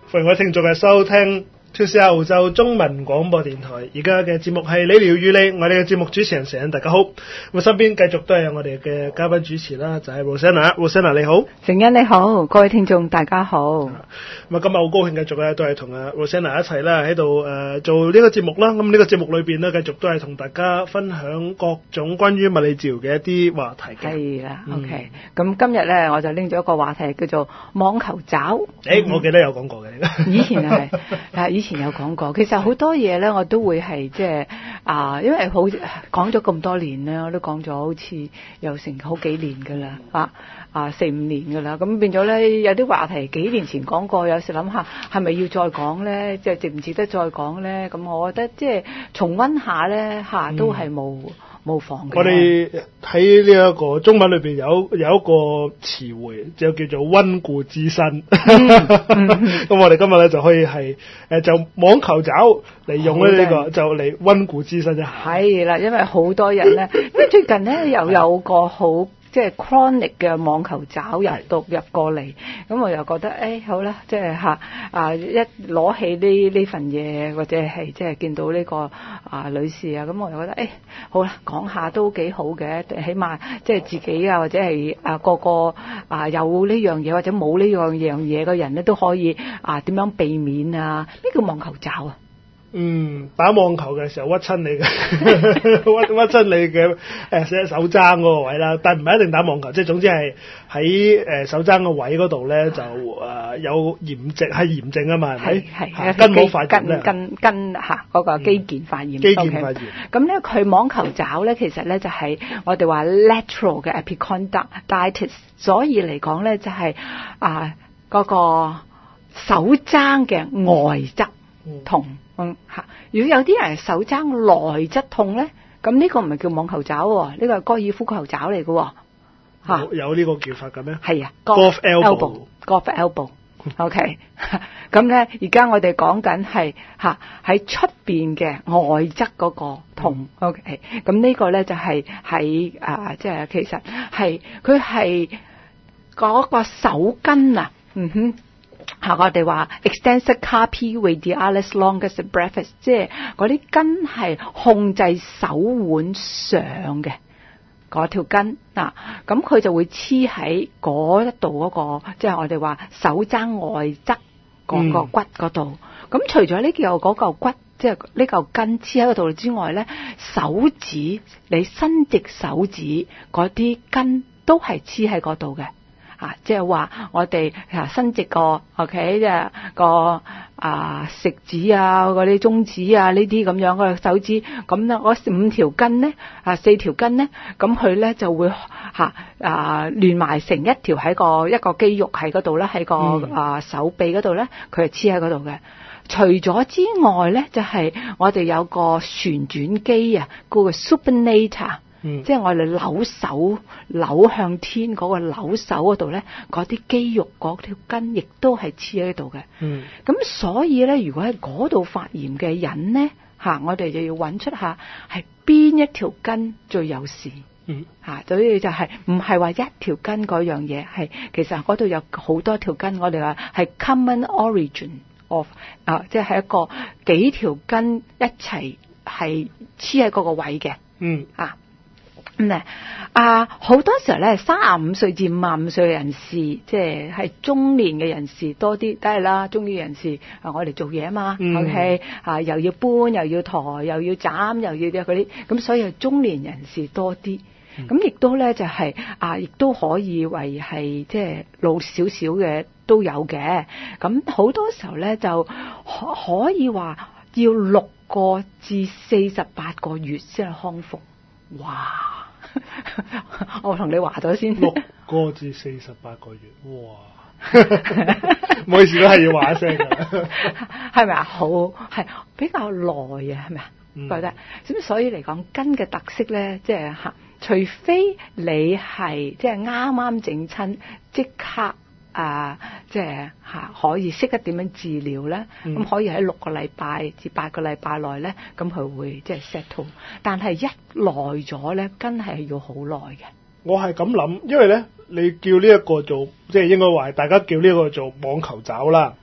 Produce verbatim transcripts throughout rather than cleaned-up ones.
歡迎各位聽眾嘅收聽two C R澳洲中文廣播電台，而家嘅節目係理療與你，我哋嘅節目主持人成恩，大家好。咁身邊繼續都係有我哋嘅嘉賓主持啦，就係 Rosanna，Rosanna 你好。 成恩你好，各位聽眾大家好。 咁啊，今日好高興繼續咧，都係同阿 Rosanna 一齊啦，喺度誒做呢個節目啦。咁呢個節目裏邊咧，繼續都係同大家分享各種關於物理治療嘅一啲話題嘅。 係啦、嗯、，OK。咁今日咧，我就拎咗一個話題叫做網球爪。誒、 欸，我記得有講過嘅。 以前係啊，以前有講過。其實好多嘢咧，我都會係即係啊，因為好講咗咁多年咧，我都講咗好似有成好幾年噶啦，啊啊四五年噶啦。咁變咗咧，有啲話題幾年前講過，有時諗下係咪要再講咧？即係值唔值得再講咧？咁我覺得即係重溫下咧，嚇、啊、都係冇。嗯冇妨嘅。 我哋喺呢一個中文裏邊有有一個詞彙，就叫做溫故知新。咁、嗯嗯、我哋今日咧就可以係誒就網球爪嚟用咧呢、這個，就嚟溫故知新一下。 係啦，因為好多人咧，因為最近咧又有個好。即係 chronic 嘅網球爪入到入過嚟，咁我又覺得誒、哎、好啦，即係嚇啊一攞起呢呢份嘢，或者係即係見到呢、這個啊女士啊，咁我又覺得誒、哎、好啦，講下都幾好嘅，起碼即係自己啊，或者係啊個個啊有呢樣嘢或者冇呢樣樣嘢嘅人咧，都可以啊點樣避免啊？咩叫網球爪啊？ 嗯，打網球嘅時候屈親你嘅，屈屈親你嘅誒手踭嗰個位啦，但唔係一定打網球，即係總之係喺誒手踭個位嗰度咧就誒、呃、有炎症，係炎症啊嘛，係咪？筋冇發炎咧， 筋筋嚇嗰個肌腱發炎。 肌腱發炎。 咁咧佢網球爪咧，其實咧就係、是、我哋話 lateral 嘅 epicondylitis， 所以嚟講咧就係啊嗰個手踭嘅外側痛。嗯吓，如果有啲人手踭內側痛咧，咁呢個唔係叫網球爪喎，呢個係高爾夫球爪嚟嘅吓。有呢個叫法嘅咩？係啊 ，golf elbow，golf elbow。OK， 咁咧而家我哋講緊係吓喺出邊嘅外側嗰個痛。嗯、OK， 咁呢個咧就係喺啊，即係其實係佢係嗰個手筋啊，嗯哼。嚇！我哋話 extensor carpi radialis longus brevis， 即係嗰啲筋係控制手腕上嘅嗰條筋嗱，咁佢就會黐喺嗰一度嗰個，即係我哋話手踭外側嗰個骨嗰度。咁、嗯、除咗呢嚿嗰嚿骨，即係呢嚿筋黐喺嗰度之外咧，手指你伸直手指嗰啲筋都係黐喺嗰度嘅。啊，即係話我哋啊伸直個 OK 即係個啊食指啊嗰啲中指啊呢啲咁樣嘅手指，咁咧嗰五條筋咧啊四條筋咧，咁佢咧就會嚇啊連埋成一條喺個一個肌肉喺嗰度咧，喺個、嗯、啊手臂嗰度咧，佢係黐喺嗰度嘅。除咗之外咧，就係、是、我哋有個旋轉機啊，叫個 supinator。嗯、即係我哋扭手扭向天嗰個扭手嗰度咧，嗰啲肌肉嗰條筋亦都係黐喺度嘅。嗯，咁所以咧，如果喺嗰度發炎嘅人咧，吓我哋就要揾出下係邊一條筋最有事。嗯，吓所以就係唔係話一條筋嗰樣嘢，係其實嗰度有好多條筋，我哋話係 common origin of 啊，即係一個幾條筋一齊係黐喺嗰個位嘅。嗯，啊。咁啊，好多時候咧，三十五歲至五十五歲嘅人士，即係係中年嘅人士多啲，梗係啦，中年人士啊，我哋做嘢啊嘛、嗯、，OK 啊，又要搬，又要抬，又要斬，又要嗰啲，咁所以中年人士多啲。咁、嗯、亦都咧就係、是、啊，亦都可以為係即係老少少嘅都有嘅。咁好多時候咧就可可以話要六個至四十八個月先係康復。哇！我同你話咗先， 六個至四十八個月，哇！唔好意思，都係要話一聲㗎， 係咪啊？好係比較耐啊，係咪啊？覺得咁所以嚟講，筋嘅特色咧，即係嚇，除非你係即係啱啱整親，即刻。啊，即係嚇可以識得點樣治療咧，咁、嗯、可以喺六個禮拜至八個禮拜內咧，咁佢會即係 settle。但係一耐咗咧，真係要好耐嘅。 我係咁諗，因為咧，你叫呢一個做，即係應該話大家叫呢個做網球爪啦。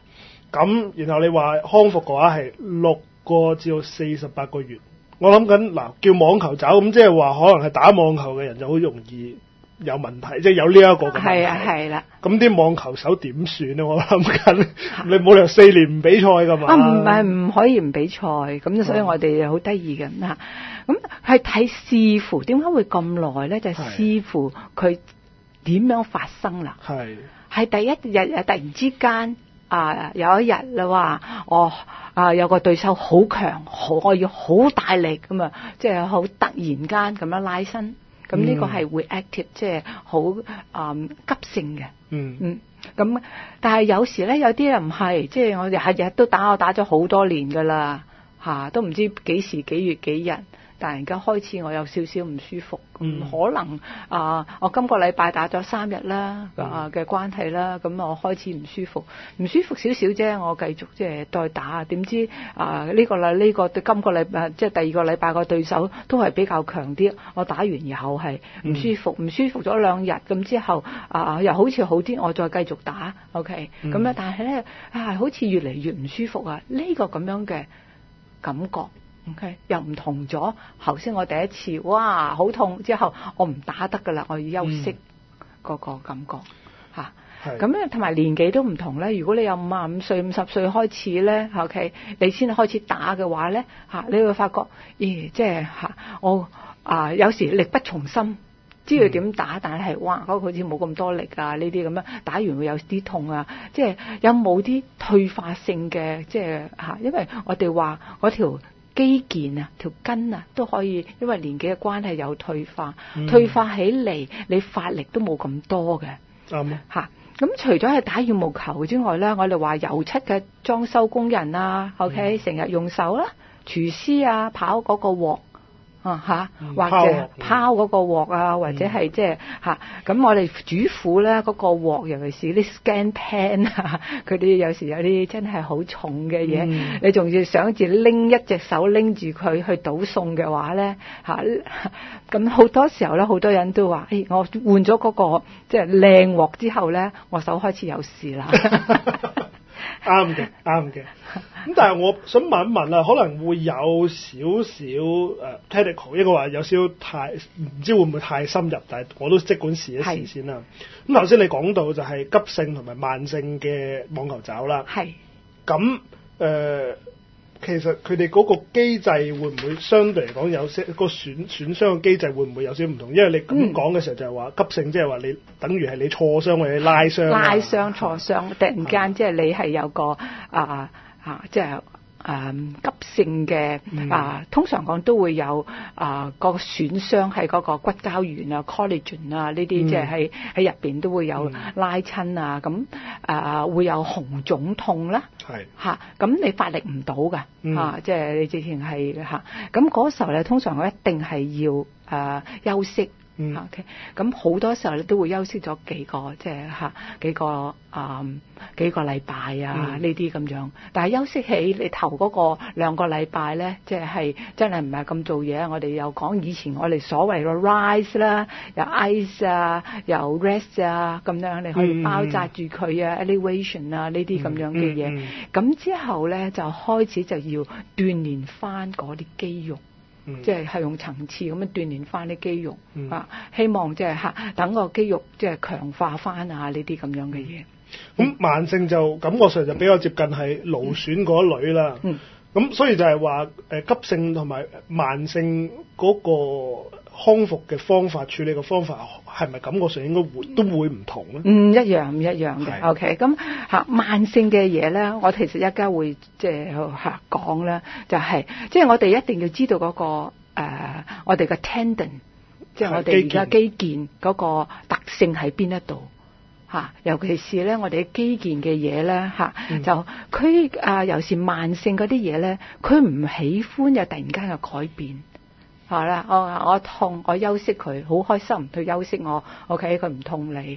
咁然後你話康復嘅話係六個至到四十八個月。我諗緊嗱，叫網球肘咁，即係話可能係打網球嘅人就好容易有問題，即係有呢一個嘅問題。 係啊，係啦。 咁啲網球手點算咧？我諗緊，你冇理由四年唔比賽㗎嘛？ 啊，唔係唔可以唔比賽，咁所以我哋好得意嘅嚇。咁係睇視乎點解會咁耐咧？就係視乎佢點樣發生啦。 係係第一日突然之間啊，有一日你話我啊有個對手好強，好我要好大力咁啊，即係好突然間咁樣拉伸。咁呢個係會 active，即係好啊急性嘅。嗯嗯。咁但係有時咧，有啲人唔係，即係我哋日日都打，我打咗好多年㗎啦，嚇都唔知幾時幾月幾日。但係而家開始我有少少唔舒服，咁、嗯、可能啊、呃，我今個禮拜打咗三日啦，啊嘅關係啦，咁我開始唔舒服，唔舒服少少啫，我繼續即係再打，點知啊呢、呃這個啦呢、這個對今個禮拜即係第二個禮拜個對手都係比較強啲，我打完以後係唔舒服，唔、嗯、舒服咗兩日，咁之後啊、呃、又好似好啲，我再繼續打 ，OK，咁咧、嗯、但係咧啊好似越嚟越唔舒服啊，呢、這個咁樣嘅感覺。OK，又唔同咗。頭先我第一次，哇，好痛！之後我唔打得噶啦，我要休息嗰個感覺嚇。咁咧同埋年紀都唔同咧。如果你有五十五歲、五十歲開始咧 ，OK，你先開始打嘅話咧嚇，你會發覺，咦，即係嚇我啊，有時力不從心，知道點打，但係哇，嗰個好似冇咁多力啊，呢啲咁樣打完會有啲痛啊。即係有冇啲退化性嘅，即係嚇，因為我哋話嗰條肌腱啊，條筋啊都可以，因為年紀嘅關係有退化，嗯、退化起嚟你發力都冇咁多嘅。啱啊！嚇，咁除咗係打羽毛球之外咧，我哋話油漆嘅裝修工人啊 ，OK，成日、嗯、用手啦，廚師啊，跑嗰個鑊。啊嚇，或者拋嗰個鑊啊，嗯、或者係即係嚇，咁、嗯、我哋主婦咧嗰個鑊，尤其是啲 scan pan 啊，佢哋有時有啲真係好重嘅嘢，嗯、你仲要想住拎一隻手拎住佢去倒餸嘅話咧嚇，咁、啊、好多時候咧，好多人都話：，誒、哎，我換咗嗰個即係靚鑊之後咧，我手開始有事啦。 啱嘅，啱嘅。咁但係我想問一問啊，可能會有少少誒 technical，應該話有少少太唔知會唔會太深入，但係我都即管試一試先啦。咁頭先你講到就係急性同埋慢性嘅網球肘啦。係。咁誒，其實佢哋嗰個機制會唔會相對嚟講有些個損損傷嘅機制會唔會有少少唔同？因為你咁講嘅時候就係話急性，即係話你等於係你挫傷或者拉傷。拉傷、挫傷，突然間即係你係有個啊。啊，即係誒、呃、急性嘅啊、呃，通常講都會有啊、呃嗰個損傷係嗰個骨膠原啊、collagen 啊呢啲，即係喺喺入邊都會有拉親啊，咁啊、呃、會有紅腫痛啦，係嚇，咁你發力唔到㗎嚇，即係你之前係嚇，咁嗰時候咧，通常我一定係要誒、呃、休息。嗯 OK，咁好多時候咧都會休息咗幾個，即係嚇幾個啊、嗯、幾個禮拜啊呢啲咁樣。但係休息起你頭嗰個兩個禮拜咧，即係真係唔係咁做嘢。我哋又講以前我哋所謂嘅 rise 啦，有 ice 啊，有 rest 啊咁樣，你可以包紮住佢啊、嗯、elevation 啊呢啲咁樣嘅嘢。咁、嗯嗯、之後咧就開始就要鍛鍊翻嗰啲肌肉。即係係用層次咁樣鍛鍊翻啲肌肉、嗯、啊，希望即係嚇等個肌肉即係強化翻啊呢啲咁樣嘅嘢。咁、嗯、慢性就感覺上就比較接近係勞損嗰一類啦。嗯，咁所以就係話誒急性同埋慢性嗰個康復嘅方法、處理嘅方法係咪感覺上應該會都會唔同咧？唔一樣，唔一樣嘅。OK，咁嚇慢性嘅嘢咧，我其實一家會即係嚇講咧，就係即係我哋一定要知道嗰、嗰個、呃、我哋嘅 tendon， 即係我哋而家肌腱嗰個特性喺邊一度嚇，尤其是咧我哋嘅肌腱嘅嘢咧嚇，嗯、就佢啊尤其是慢性嗰啲嘢咧，佢唔喜歡有突然間嘅改變。係啦，我我痛，我休息佢，好開心，佢休息我，OK，佢唔痛你，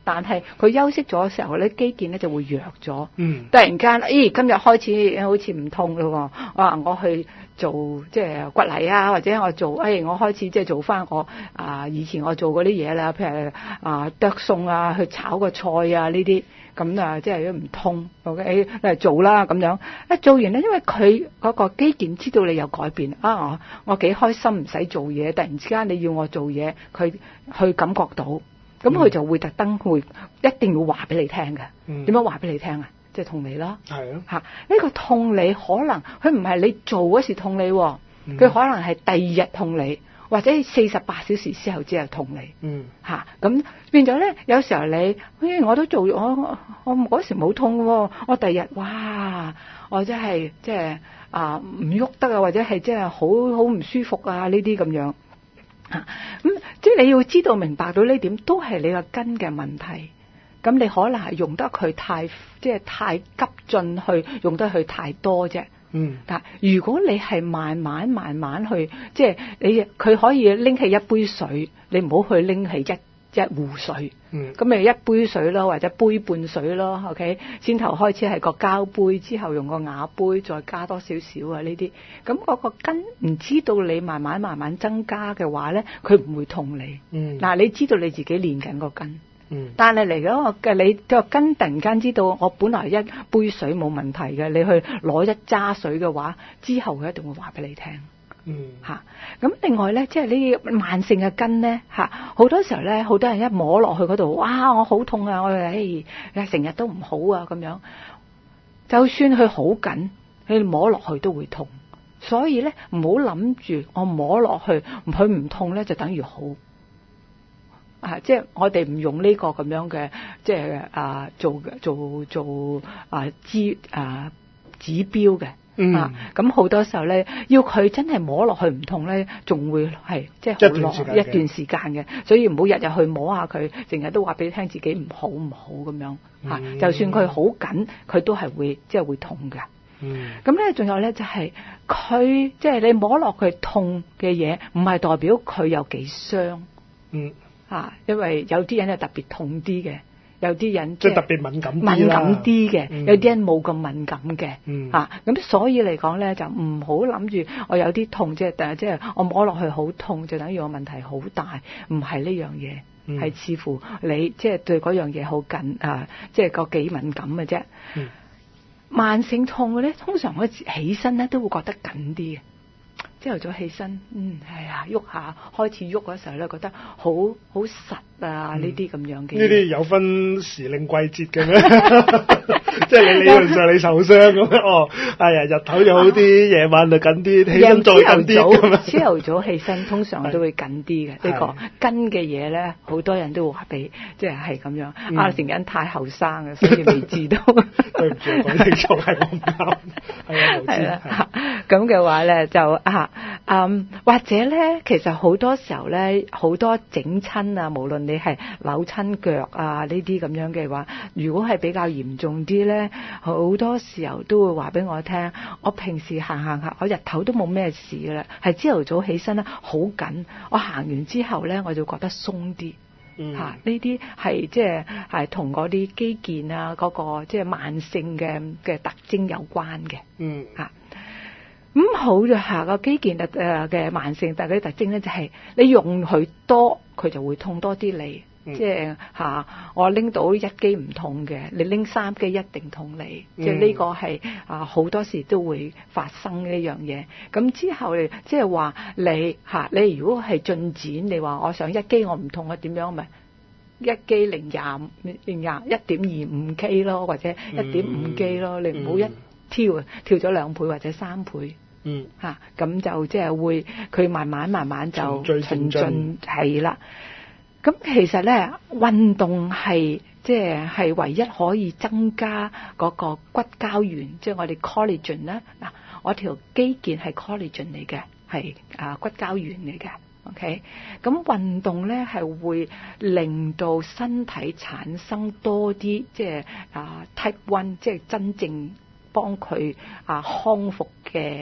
但係佢休息咗嘅時候咧，肌腱咧就會弱咗。 嗯， 突然間，咦，今日開始好似唔痛咯喎！啊，我去做即係骨泥啊，或者我做，誒，我開始即係做翻我啊以前我做嗰啲嘢啦，譬如啊剁餸啊，去炒個菜啊呢啲，咁啊即係都唔痛，OK，嚟做啦咁樣。一做完咧，因為佢嗰個肌腱知道你有改變啊，我我幾開心唔使做嘢，突然之間你要我做嘢，佢去感覺到。咁佢就會特登會一定要話俾你聽嘅。點樣話俾你聽啊？即係痛你啦。 係啊。嚇！ 呢個痛你可能佢唔係你做嗰時痛你，佢、嗯、可能係第二日痛你，或者四十八小時之後之後痛你。 嗯。 嚇！咁變咗咧，有時候你，誒我都做我我嗰時冇痛喎，我第二日哇，我真係即係啊唔喐得啊，或者係即係好好唔舒服啊呢啲咁樣。咁、嗯、即係你要知道明白到呢點都係你個根嘅問題，咁你可能係用得佢太即係太急進去，用得佢太多啫。 嗯， 但如果你係慢慢慢慢去，即係你佢可以拎起一杯水，你唔好去拎起一一壺水。嗯，咁咪一杯水咯，或者杯半水咯。OK， 先頭開始係個膠杯，之後用個瓦杯，再加多少少啊呢啲。咁嗰個根唔知道你慢慢慢慢增加嘅話咧，佢唔會痛你。嗯，嗱，你知道你自己練緊個根。嗯，但係嚟咗嘅你個根突然間知道我本來一杯水冇問題嘅，你去攞一揸水嘅話，之後佢一定會話俾你聽。嗯，吓，咁另外咧，即係呢啲慢性嘅根咧，吓，好多時候咧，好多人一摸落去嗰度，哇，我好痛啊，我誒，成日都唔好啊，咁樣，就算佢好緊，你摸落去都會痛，所以咧，唔好諗住我摸落去，佢唔痛咧就等於好，啊，即係我哋唔用呢個咁樣嘅，即係啊，做做做啊指啊指標嘅。嗯，啊，咁好多時候咧，要佢真係摸落去唔痛咧，仲會係即係好耐一段時間嘅，所以唔好日日去摸下佢，成日都話俾你聽自己唔好唔好咁樣嚇，嗯，就算佢好緊，佢都係會即係會痛嘅。嗯，咁咧仲有咧就係佢即係你摸落去痛嘅嘢，唔係代表佢有幾傷。嗯，啊，因為有啲人係特別痛啲嘅。有啲人即係特別敏感啲敏感啲嘅， 嗯， 有啲人冇咁敏感嘅，嚇、嗯。咁、啊、所以嚟講咧，就唔好諗住我有啲痛，即係但係即係我摸落去好痛，就等於我問題好大，唔係呢樣嘢，係、嗯、似乎你即係、就是、對嗰樣嘢好緊啊，即係個幾敏感嘅啫。嗯、慢性痛嘅咧，通常我起身咧都會覺得緊啲嘅。朝頭早起身，嗯，係啊，喐下，開始喐嗰時候咧，覺得好好實啊，呢啲咁樣嘅。 呢啲有分時令季節嘅咩？即係你理論上你受傷咁樣，哦，哎呀，日頭就好啲，夜晚就緊啲，起身再緊啲咁樣。 朝頭早起身通常都會緊啲嘅，呢個跟嘅嘢咧，好多人都會話俾，即係係咁樣。嗯、啊，成人太後生啊，所以未知道。 對唔住，講清楚係我唔啱。係啊，係啦，咁嘅話咧就啊。嗯，或者咧，其實好多時候咧，好多整親啊，無論你係扭親腳啊呢啲咁樣嘅話，如果係比較嚴重啲咧，好多時候都會話俾我聽，我平時行行下，我日頭都冇咩事噶啦，係朝頭早起身咧好緊，我行完之後咧我就覺得鬆啲。嗯，吓呢啲係即係係同嗰啲肌腱啊嗰個即係慢性嘅嘅特徵有關嘅。嗯，吓。咁、嗯、好就下個肌腱特誒嘅慢性特嗰啲特徵咧，就係你用佢多，佢就會痛多啲你。嗯、即係嚇，我拎到一肌唔痛嘅，你拎三肌一定痛你。嗯、即係呢個係啊好多時都會發生呢樣嘢。咁之後即係話你嚇，你如果係進展，你話我想一肌我唔痛啊，點樣咪一肌零廿零廿一點二五 K 咯，或者一點五 K 咯，嗯、你唔好一跳啊，跳咗兩倍或者三倍。嗯，吓咁、啊、就即係會佢慢慢慢慢就循進係啦。咁其實咧運動係即係係唯一可以增加嗰個骨膠原，即係我哋 collagen 咧。嗱，我條肌腱係 collagen 嚟嘅，係啊骨膠原嚟嘅。OK，咁運動咧係會令到身體產生多啲即係啊 type one，即係真正幫佢啊康復嘅骨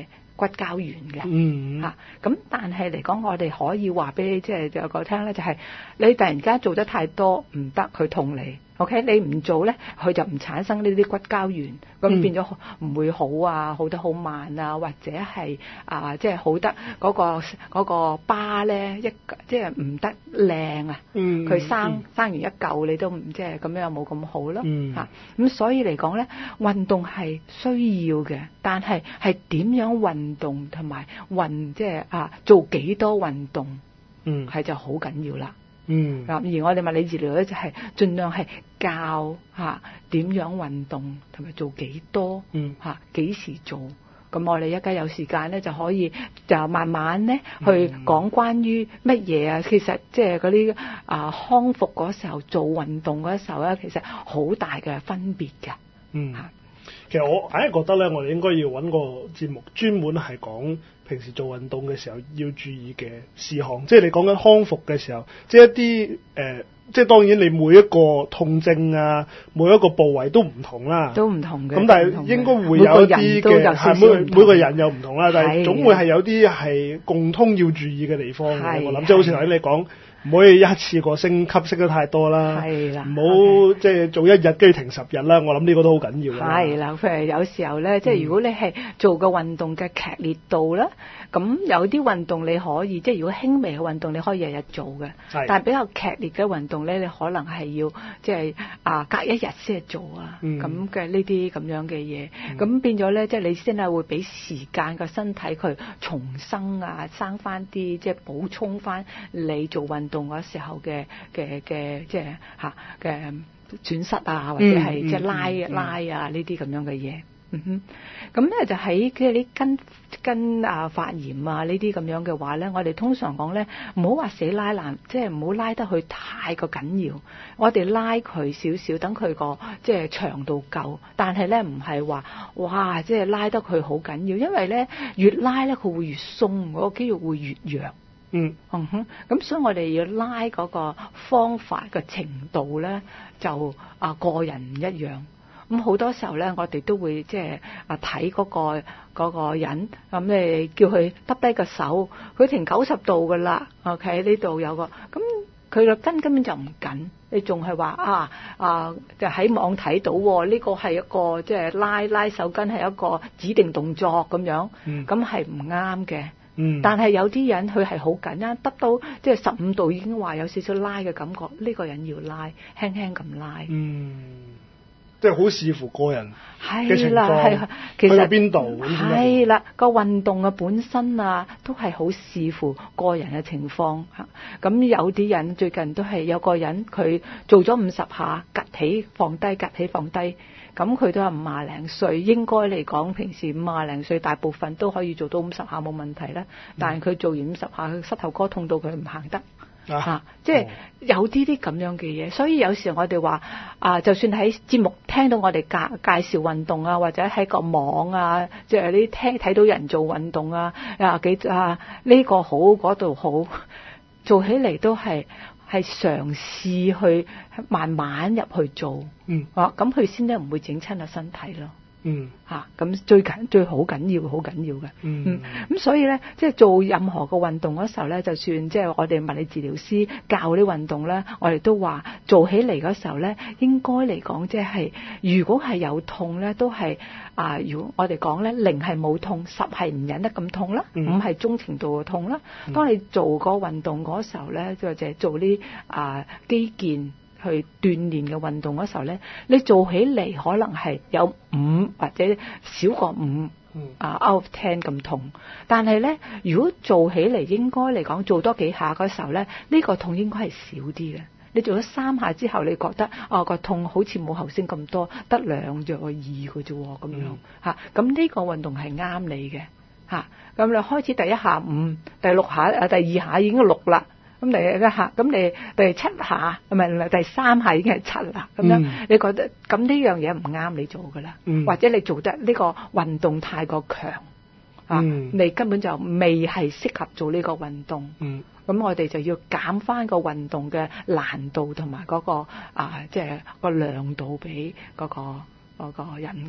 骨膠原嘅。 嗯嚇咁、但係嚟講，我哋可以話俾你即係有個聽咧，就係、你突然間做得太多唔得，佢痛你。OK，你唔做咧，佢就唔產生呢啲骨膠原，咁、 嗯變咗唔會好啊，好得好慢啊，或者係啊，即係好得嗰、個嗰、個疤咧一即係唔得靚啊。 嗯佢生、 嗯生完一嚿，你都唔即係咁樣冇咁好咯。 嗯嚇咁、所以嚟講咧，運動係需要嘅，但係係點樣運動同埋運即係啊做幾多運動嗯係就好緊要啦。 嗯而我哋物理治療咧就係盡量係教嚇點樣運動同埋做幾多嗯嚇幾時做。咁我哋一家有時間咧就可以就慢慢咧去講關於乜嘢啊。其實即係嗰啲啊康復嗰時候做運動嗰時候咧，其實好大嘅分別嘅。 嗯嚇其實我硬係覺得咧，我哋應該要揾個節目專門係講平時做運動嘅時候要注意嘅事項，即係你講緊康復嘅時候，即係一啲誒、呃，即係當然你每一個痛症啊，每一個部位都唔同啦， 都唔同嘅。 咁但係應該會有一啲嘅係每每個人有唔同啦，但係總會係有啲係共通要注意嘅地方嘅。我諗即係好似頭先你講。唔可以一次過升級升得太多啦， 係啦， 唔好即係做一日跟住停十日啦。我諗呢個都好緊要啦。 係啦，譬如有時候咧，即係如果你係做個運動嘅劇烈度啦，咁有啲運動你可以，即係如果輕微嘅運動你可以日日做嘅，但係比較劇烈嘅運動咧，你可能係要即係啊隔一日先係做啊，咁嘅呢啲咁樣嘅嘢，咁、嗯、變咗咧，即係你先係會俾時間個身體佢重生啊，生翻啲即係補充翻你做運動嗰時候嘅嘅嘅即係嚇嘅損失啊，或者係即係拉、嗯嗯、拉啊呢啲咁樣嘅嘢。嗯哼，咁咧就喺即係啲筋筋啊發炎啊呢啲咁樣嘅話咧，我哋通常講咧唔好話死拉爛，即係唔好拉得佢太過緊要。我哋拉佢少少，等佢個即係長度夠，但係咧唔係話哇即係拉得佢好緊要，因為咧越拉咧佢會越鬆，嗰個肌肉會越弱。 嗯嗯哼，咁所以我哋要拉嗰個方法嘅程度咧，就啊個人唔一樣。咁好多時候咧，我哋都會即係啊睇嗰個嗰個人，咁你叫佢耷低個手，佢停九十度噶啦。OK，呢度有個，咁佢個筋根本就唔緊，你仲係話啊啊，就喺網睇到呢個係一個即係拉拉手筋係一個指定動作咁樣，咁係唔啱嘅。嗯，但係有啲人佢係好緊啊，得到即係十五度已經話有少少拉嘅感覺，呢個人要拉，輕輕咁拉。嗯。 即係好視乎個人嘅情況， 係啦，係其實去到邊度係啦，個運動嘅本身啊，都係好視乎個人嘅情況嚇。咁有啲人最近都係有個人佢做咗五十下，趌起放低，趌起放低，咁佢都係五廿零歲，應該嚟講平時五廿零歲大部分都可以做到五十下冇問題啦。但係佢做完五十下，佢膝頭哥痛到佢唔行得。啊，啊！即係有啲啲咁樣嘅嘢，所以有時我哋話啊，就算喺節目聽到我哋介介紹運動啊，或者喺個網啊，即係你聽睇到人做運動啊，啊幾啊呢個好嗰度好，做起嚟都係係嘗試去慢慢入去做，嗯，啊咁佢先咧唔會整親個身體咯。嗯，吓咁最緊最好緊要，好緊要嘅。嗯，咁所以咧，即係做任何個運動嗰時候咧，就算即係我哋物理治療師教啲運動咧，我哋都話做起嚟嗰時候咧，應該嚟講即係如果係有痛咧，都係啊，如果我哋講咧，零係冇痛，十係唔忍得咁痛啦，五係中程度嘅痛啦。嗯、當你做個運動嗰時候咧，就係做啲啊肌腱去鍛鍊嘅運動嗰時候咧，你做起嚟可能係有五或者少過五啊 out of ten 咁痛，但係咧如果做起嚟應該嚟講做多幾下嗰時候咧，呢、呢個痛應該係少啲嘅。你做咗三下之後，你覺得啊個痛好似冇頭先咁多，得兩隻個二嘅啫喎咁樣嚇，咁呢個運動係啱你嘅嚇。咁你開始第一下五，第六下啊第二下已經六啦。咁你一下，咁你第七下，唔係第三下已經係七啦。咁樣、嗯、你覺得咁呢樣嘢唔啱你做噶啦，嗯、或者你做得呢個運動太過強、嗯、啊，你根本就未係適合做呢個運動。咁、嗯、我哋就要減翻個運動嘅難度同埋嗰個啊，即係個亮度俾嗰個嗰個人噶啦。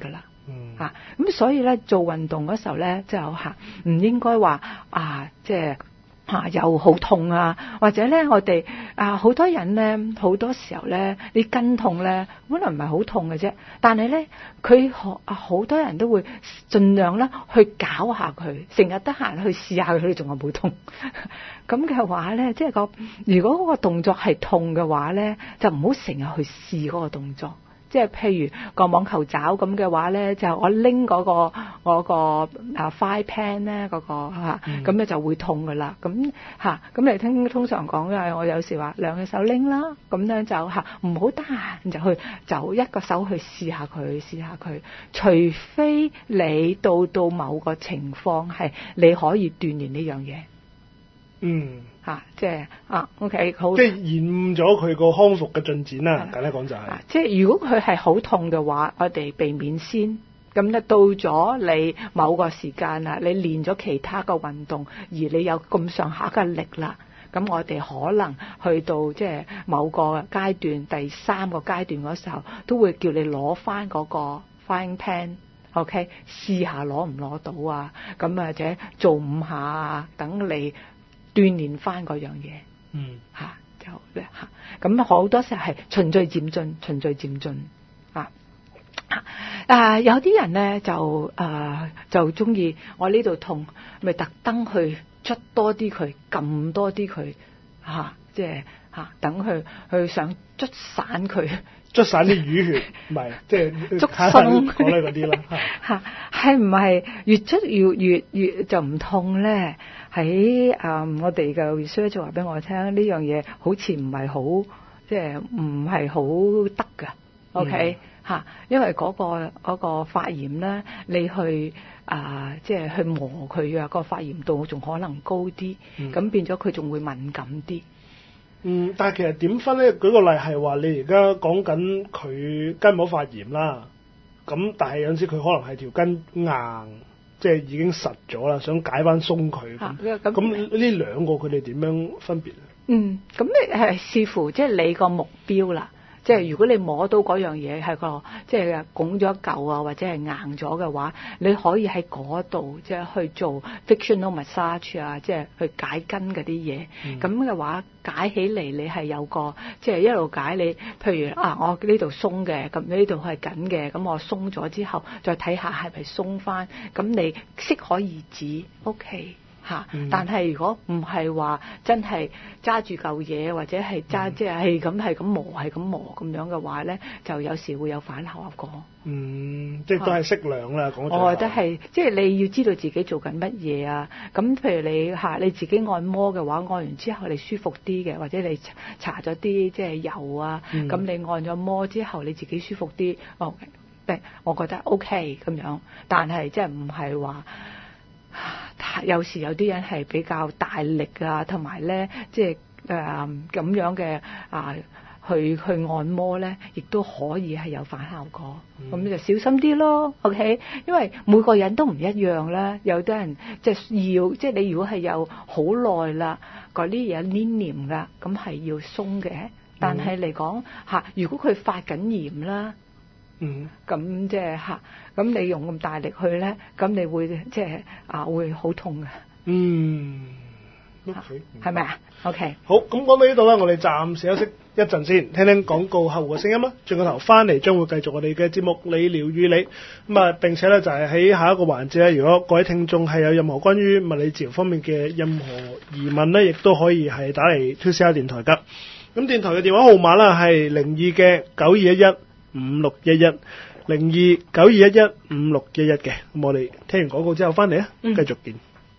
嗯嚇咁、所以咧做運動嗰時候咧，就嚇唔應該話啊，即係。啊，又好痛啊，或者咧，我哋啊好多人咧，好多時候咧，啲筋痛咧，本來唔係好痛嘅啫，但係咧，佢好啊好多人都會盡量咧去搞下佢，成日得閒去試下佢，佢仲係冇痛。咁嘅話咧，即係個如果嗰個動作係痛嘅話咧，就唔好成日去試嗰個動作。即係譬如個網球爪咁嘅話咧，就我拎嗰、嗰個我個啊 fire pan 咧嗰個嚇，咁咧就會痛噶啦。咁嚇咁你聽通常講嘅，我有時話兩隻手拎啦，咁咧就嚇唔好得閒就去就一個手去試下佢，試下佢。除非你到到某個情況係你可以鍛鍊呢樣嘢。 嗯。 嚇、啊，即係啊 ，OK， 好。 即係延誤咗佢個康復嘅進展啦。簡單講就係、是啊，即係如果佢係好痛嘅話，我哋避免先。咁咧到咗你某個時間啦，你練咗其他嘅運動，而你有咁上下嘅力啦，咁我哋可能去到即係某個階段，第三個階段嗰時候，都會叫你攞翻嗰個 frying pan，OK， 試下攞唔攞到啊？咁或者做五下啊，等你。鍛鍊翻嗰樣嘢， 嗯嚇、啊、就咧嚇，咁好多時候係循序漸進，循序漸進啊啊！有啲人咧就啊就中意我呢度痛，咪特登去捽多啲佢，撳多啲佢嚇，即係嚇等佢去想捽散佢， 捽散啲淤血，唔係即係捽鬆講咧嗰啲啦嚇，係唔係越捽越越越就唔痛咧？喺啊、嗯，我哋嘅 research 就話俾我聽，呢樣嘢好似唔係好，即係唔係好得㗎。OK 嚇、嗯，因為嗰、嗰個嗰、嗰個發炎咧，你去啊、呃，即係去磨佢啊，個發炎度仲可能高啲，咁、嗯、變咗佢仲會敏感啲。 嗯，但係其實點分咧？舉個例係話，你而家講緊佢筋膜發炎啦，咁但係有陣時佢可能係條筋硬。即係已經實咗啦，想解翻鬆佢。咁咁呢兩個佢哋點樣分別咧？嗯， 咁你係視乎即係你個目標啦。即係如果你摸到嗰樣嘢係個即係拱咗一嚿啊，或者係硬咗嘅話，你可以喺嗰度即係去做 frictional massage 啊，即係去解筋嗰啲嘢。咁嘅、嗯、話解起嚟你係有個即係一路解你，譬如啊，我呢度鬆嘅，咁呢度係緊嘅，咁我鬆咗之後再睇下係咪鬆翻，咁你適可而止 ，OK。嚇！嗯、但係如果唔係話真係揸住嚿嘢，或者係揸、嗯、即係係咁係咁磨係咁磨咁樣嘅話咧，就有時會有反效果。 嗯，即係都係適量啦。講、啊、 我覺得係即係你要知道自己做緊乜嘢啊。咁譬如你嚇你自己按摩嘅話，按完之後你舒服啲嘅，或者你搽咗啲即係油啊，咁、嗯、你按咗摩之後你自己舒服啲。哦，誒，我覺得 OK 咁樣，但係即係唔係話。有時有啲人係比較大力啊，同埋咧，即係誒咁樣嘅啊，去去按摩咧，亦都可以係有反效果。咁、嗯、就小心啲咯 ，OK？因為每個人都唔一樣啦，有啲人即係要，即係你如果係有好耐啦，嗰啲嘢黏黏噶，咁係要鬆嘅。但係嚟講嚇，如果佢發緊炎啦。嗯，咁即係嚇，咁你用咁大力去咧，咁你會即係啊會好痛嘅。嗯，OK，係咪啊 ？OK， 好，咁講到呢度啦，我哋暫時休息一陣先，聽聽廣告客戶嘅聲音啦。轉個頭翻嚟，將會繼續我哋嘅節目理療與你咁啊！並且咧就係喺下一個環節咧，如果各位聽眾係有任何關於物理治療方面嘅任何疑問咧，亦都可以係打嚟 two C R 電台噶。咁電台嘅電話號碼啦係零二嘅九二一一。五六一一零二九二一一五六一一嘅，咁我哋聽完廣告之後翻嚟啊，繼續見。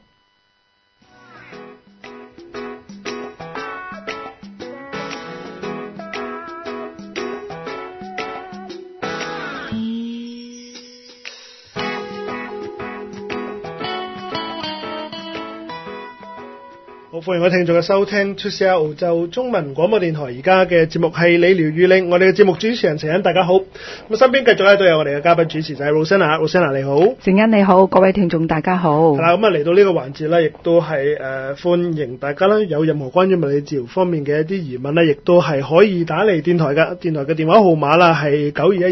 好，歡迎各位聽眾嘅收聽 two C R 澳洲中文廣播電台，而家嘅節目係理療與你，我哋嘅節目主持人陳欣，大家好。咁身邊繼續咧都有我哋嘅嘉賓主持就係 Rosanna，Rosanna 你好。 陳欣你好，各位聽眾大家好。 係啦，咁啊嚟到呢個環節咧，亦都係誒、呃、歡迎大家啦，有任何關於物理治療方面嘅一啲疑問咧，亦都係可以打嚟電台嘅，電台嘅電話號碼啦係九二一一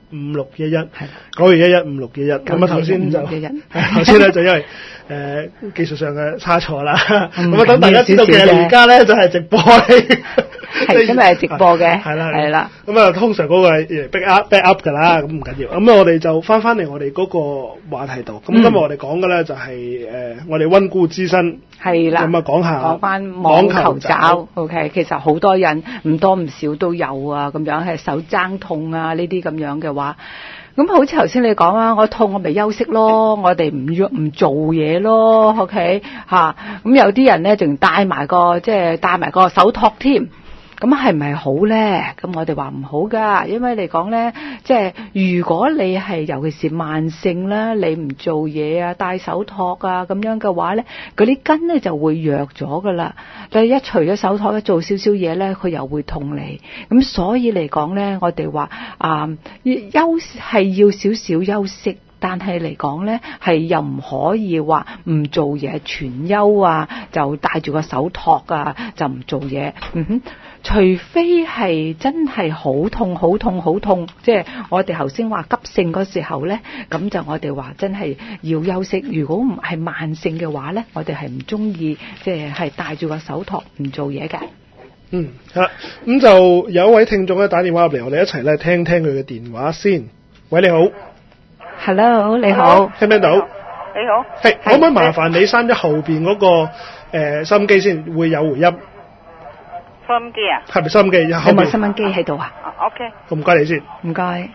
五六一一，九二一一五六一一。咁啊頭先就頭先咧就因為誒、呃、技術上嘅差錯啦。咁啊等大家知道其實而家咧就係、是、直播嚟。 係今日係直播嘅， 係啦， 係啦。 咁啊，通常嗰個係 back up back up 㗎啦，咁唔緊要。咁我哋就翻翻嚟我哋嗰個話題度。咁、嗯、今日我哋講嘅咧就係、是、誒、呃，我哋溫故知新。係啦。咁啊，講下講翻網球肘。OK， 其實好多人唔多唔少都有啊，咁樣係手踭痛啊，呢啲咁樣嘅話。咁好似頭先你講啊，我痛我咪休息咯，我哋唔喐唔做嘢咯 ，OK 吓、啊。咁有啲人咧仲戴埋個即係戴埋個手托添。咁係唔係好咧？咁我哋話唔好噶，因為嚟講咧，即係如果你係尤其是慢性啦，你唔做嘢啊，戴手托啊咁樣嘅話咧，嗰啲筋咧就會弱咗噶啦。但係一除咗手托，一做少少嘢咧，佢又會痛你。咁所以嚟講咧，我哋話啊，休係要少少休息。但係嚟講咧，係又唔可以話唔做嘢全休啊，就戴住個手托啊，就唔做嘢。嗯哼，除非係真係好痛、好痛、好痛，即係我哋頭先話急性嗰時候咧，咁就我哋話真係要休息。如果唔係慢性嘅話咧，我哋係唔中意即係係戴住個手托唔做嘢嘅。 嗯，係啦，咁就有一位聽眾咧打電話入嚟，我哋一齊咧聽聽佢嘅電話先。喂，你好。 Hello， 你好， 聽唔聽到？ 你好， 係，可唔可以麻煩你閂咗後邊嗰、那個誒、呃、收音機先，會有回音。 收音機啊？ 係咪收音機？有冇收音機喺度啊 ？OK。 咁唔該你先。 唔該。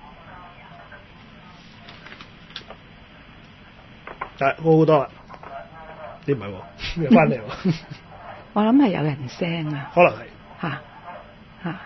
係好好多啦，你唔係喎，又翻嚟喎。 我諗係有人聲啊。 可能係。 嚇嚇，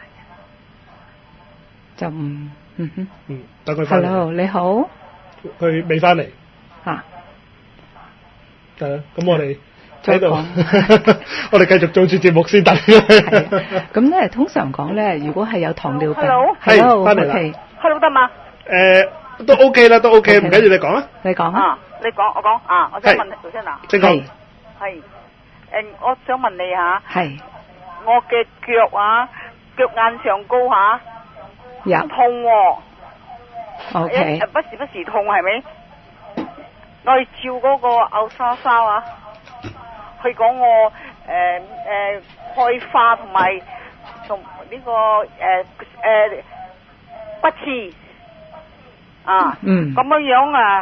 就唔。嗯哼， 嗯，等佢翻嚟。 Hello， 你好。 佢未翻嚟。 嚇。 係啊，咁我哋喺度，我哋繼續做住節目先得。 咁咧，通常講咧，如果係有糖尿病， 係翻嚟啦。 Hello 得嘛？ 誒，都 OK 啦，都 OK，唔緊要，你講啊。 你講啊，你講，我講啊，我想問頭先啊。 正確。 係。誒，我想問你下。 係。 我嘅腳啊，腳眼上高嚇。有痛喎、啊、 ，OK， 不時不時痛係咪？我係照嗰個牛沙沙啊，佢講我誒誒、呃呃、開花同埋同呢個誒誒、呃呃、骨刺啊， 嗯， 咁樣樣啊，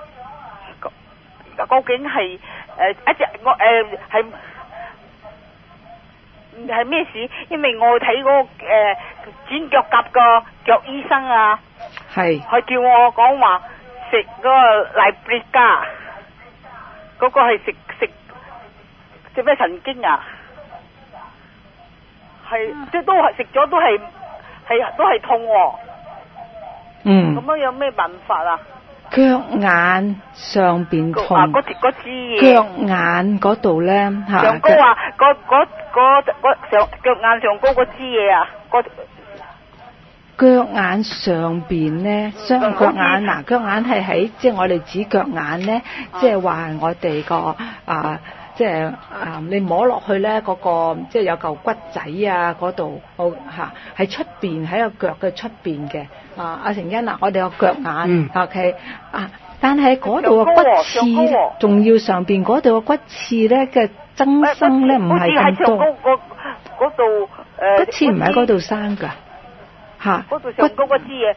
究竟係誒一隻我誒係。呃係咩事？因為我睇嗰、那個誒剪腳甲個腳醫生啊， 係， 佢叫我講話食嗰個麗布加，嗰、那個係食食食咩神經啊？係即係都係食咗都係係都係痛喎、啊。 嗯。 咁樣有咩辦法啊？ 腳眼上邊痛， 嗰條嗰支嘢。 腳眼嗰度咧嚇。 上高啊！嗰嗰嗰嗰上腳眼上高嗰支嘢啊！嗰腳眼上邊咧，雙腳眼嗱，腳眼係喺即係我哋指腳眼咧，即係話我哋個啊，即係啊，你摸落去咧嗰個即係有嚿骨仔啊嗰度，好嚇喺出邊喺個腳嘅出邊嘅啊，阿成欣啊，我哋個腳眼 OK 啊，但係嗰度嘅骨刺仲要上邊嗰度嘅骨刺咧嘅增生咧唔係咁多。 嗰度誒， 骨刺唔喺嗰度生㗎。吓， 嗰度上高嗰支嘢，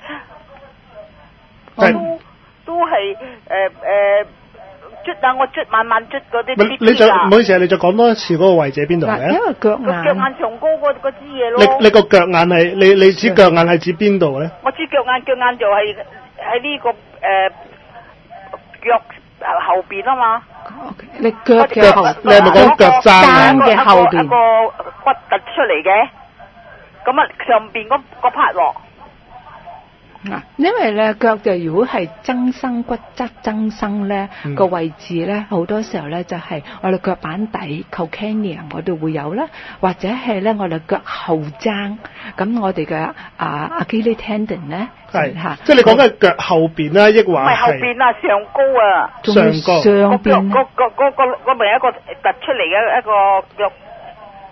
都都係誒誒捽啊！我捽慢慢捽嗰啲。 你再唔好意思啊！你再講多一次嗰個位置喺邊度嘅？ 因為腳眼。 腳眼上高嗰嗰支嘢咯。 你你個腳眼係你你指腳眼係指邊度咧？ 我指腳眼，腳眼就係喺呢個誒腳後邊啊嘛。 你腳嘅後， 你係咪講腳踭嘅後邊？ 一個骨突出嚟嘅。咁啊，上邊嗰嗰 part 喎。 嗱，因為咧腳就如果係增生骨質增生咧個、嗯、位置咧，好多時候咧就係我哋腳板底 calcaneum 嗰度會有啦，或者係咧我哋腳後踭，咁我哋嘅啊 Achilles tendon 咧係嚇，即係你講緊腳後邊啦，抑或係？唔係後邊啊，上高啊， 上高上邊嗰嗰嗰嗰嗰咪一個突出嚟嘅一個腳。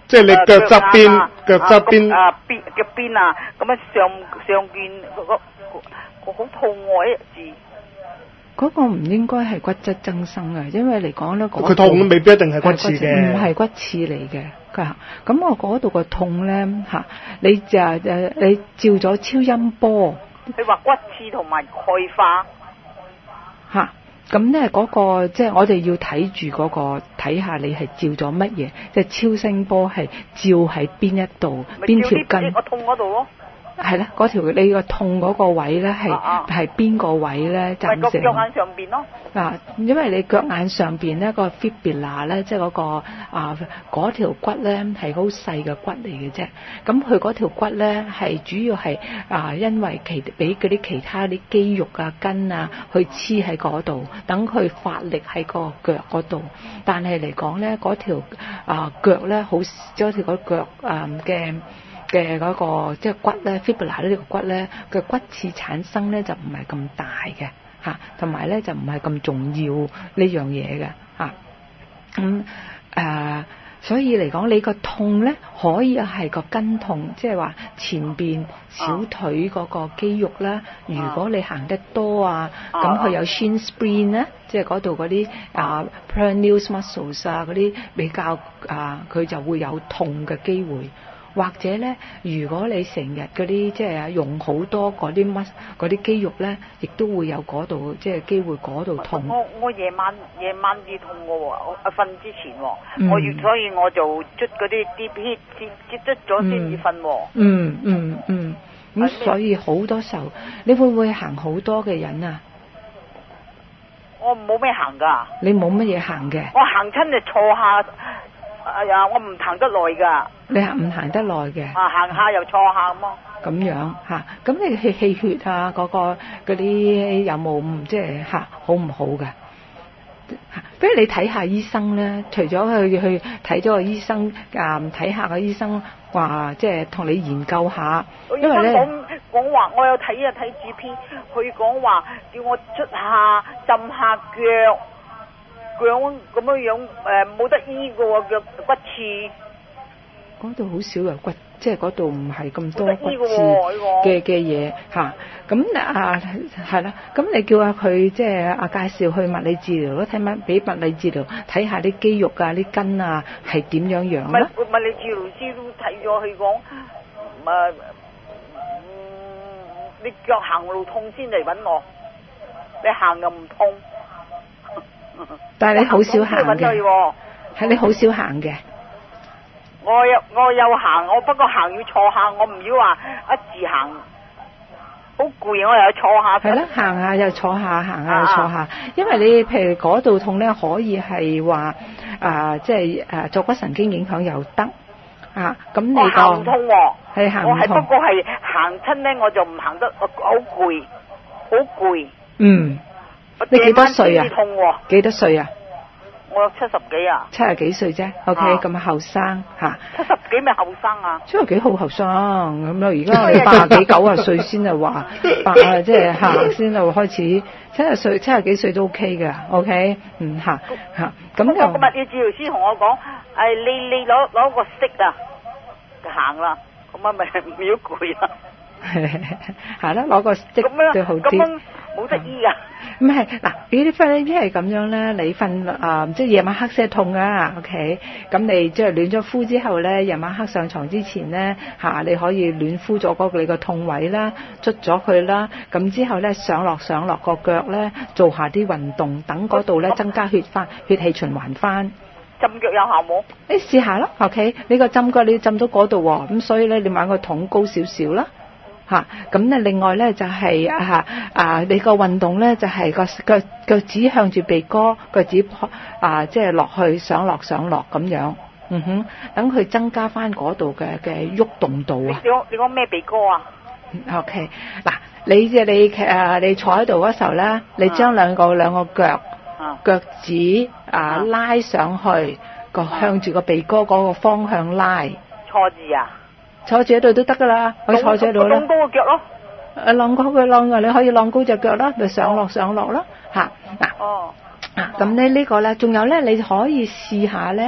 即係你腳側邊，腳側邊啊邊腳邊啊，咁啊上上邊嗰個個好痛喎一日字。 嗰個唔應該係骨質增生嘅，因為嚟講咧， 佢痛未必一定係骨刺嘅， 唔係骨刺嚟嘅。佢咁我嗰度個痛咧嚇，你就誒你照咗超音波， 佢話骨刺同埋鈣化嚇。咁咧嗰個即係我哋要睇住嗰個睇下你係照咗乜嘢，即係超聲波係照喺邊一度邊條筋？ 我痛嗰度咯。 係啦，嗰條你個痛嗰個位咧係係邊個位咧？暫時。 咪個腳眼上邊咯。 嗱，因為你腳眼上邊咧個 fibula 咧，即係嗰個啊嗰條骨咧係好細嘅骨嚟嘅啫。咁佢嗰條骨咧係主要係啊，因為其俾嗰啲其他啲肌肉啊筋啊去黐喺嗰度，等佢發力喺個腳嗰度。但係嚟講咧，嗰條啊腳咧好嗰條個腳啊嘅。嘅嗰個即係骨咧 fibula 呢個骨咧嘅骨刺產生咧就唔係咁大嘅嚇，同埋咧就唔係咁重要呢樣嘢嘅嚇。咁誒，所以嚟講，你個痛咧可以係個筋痛，即係話前邊小腿嗰個肌肉啦。如果你行得多啊，咁佢有 shin spline 咧，即係嗰度嗰啲啊 peroneus muscles 啊嗰啲比較啊，佢就會有痛嘅機會。或者咧，如果你成日嗰啲即係用好多嗰啲乜嗰啲肌肉咧，亦都會有嗰度即係機會嗰度痛。 我我夜晚夜晚至痛嘅喎，我瞓之前喎，嗯、我要所以我就捽嗰啲 deep heat 接接捽咗先至瞓喎。 嗯嗯嗯，咁、嗯、所以好多時候，你會唔會行好多嘅人啊？ 我冇咩行㗎。 你冇乜嘢行嘅？ 我行親就坐下。哎呀，我唔行得耐噶。 你行唔行得耐嘅？ 啊，行下又坐下咁咯。 咁樣嚇，咁你氣氣血啊，嗰、嗰個嗰啲有冇即係嚇好唔好㗎？不如你睇下醫生咧，除咗去去睇咗個醫生啊，睇下個醫生話即係同你研究下，因為咧講講話，我有睇啊睇 G P，佢講話叫我捽下浸下腳。腳咁樣樣誒冇得醫嘅喎，腳骨刺。 嗰度好少有骨，即係嗰度唔係咁多骨刺嘅嘅嘢嚇。咁啊係啦，咁你叫下佢即係啊介紹去物理治療咯，睇乜俾物理治療睇下啲肌肉啊、啲筋啊係點樣樣啦。 物物理治療師都睇咗，佢講誒，你腳行路痛先嚟揾我，你行又唔痛。 但係你好少行嘅，係你好少行嘅。 我有我有行，我不過行要坐下，我唔要話一字行，好攰，我又要坐下。 係啦，行下又坐下，行下又坐下。啊、因為你譬如嗰度痛咧，可以係話啊，即係誒坐骨神經影響又得啊。咁你個行唔痛喎， 係行唔痛。 我係不過係行親咧，我就唔行得，好攰，好攰。 嗯。你幾多歲啊？ 痛喎。 幾多歲啊？ 我有七十幾啊。 七十幾歲啫 ，OK，咁後生嚇。 七十幾咪後生啊？ 七十幾好後生咁咯，而家你八十幾九啊歲先係話八啊，即係嚇先就開始七十歲七十幾歲都 OK 嘅 ，OK，嗯嚇嚇。咁又個物理治療師同我講，誒你你攞攞個識啊，行啦，咁啊咪唔要攰啦。 係啦，攞個識對好啲。 冇得醫啊！ 唔係嗱，呢啲 friend 咧，係咁樣咧，你瞓啊，即係夜晚黑先痛啊 ，OK？咁你即係暖咗敷之後咧，夜晚黑上床之前咧，嚇你可以暖敷咗嗰個你個痛位啦，捽咗佢啦，咁之後咧上落上落個腳咧，做下啲運動，等嗰度咧增加血翻，血氣循環翻。 浸腳有效冇？ 你試下咯 ，OK？你個浸腳你要浸到嗰度喎，咁所以咧你買個桶高少少啦。嚇，咁咧另外咧就係啊啊你個運動咧就係個腳腳趾向住鼻哥，腳趾啊即係落去上落上落咁樣，嗯哼，等佢增加翻嗰度嘅嘅喐動度啊。 你講你講咩鼻哥啊 ？OK，嗱，你即係你誒你坐喺度嗰時候咧，你將兩個兩個腳腳趾啊拉上去，個向住個鼻哥嗰個方向拉。 錯字啊！ 坐住喺度都得噶啦，可以坐住喺度啦。 晾高個腳咯， 誒晾高佢晾啊，你可以晾高隻腳啦，就上落上落啦，嚇嗱。 哦。 啊，咁咧呢個咧，仲有咧，你可以試下咧，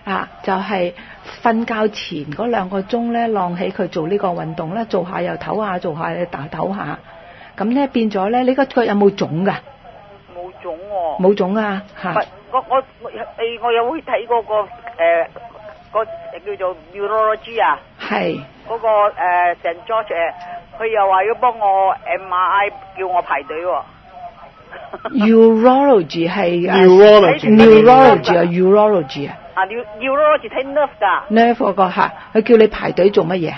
啊，就係、是、瞓覺前嗰兩個鐘咧，晾起佢做呢個運動咧，做下又唞下，做下又打唞下，咁咧變咗咧，你個腳有冇腫㗎？ 冇腫喎。 冇腫啊嚇！ 我我我誒我有去睇嗰個誒、呃、個叫做 neurology 啊， 係嗰、那個誒 Saint George 誒，佢又話要幫我 M R I 叫我排隊喎。 urology 係 Neurology neurology 啊 urology 啊啊 neurology 睇 nerve 㗎 nerve 嗰個嚇，佢叫你排隊做乜嘢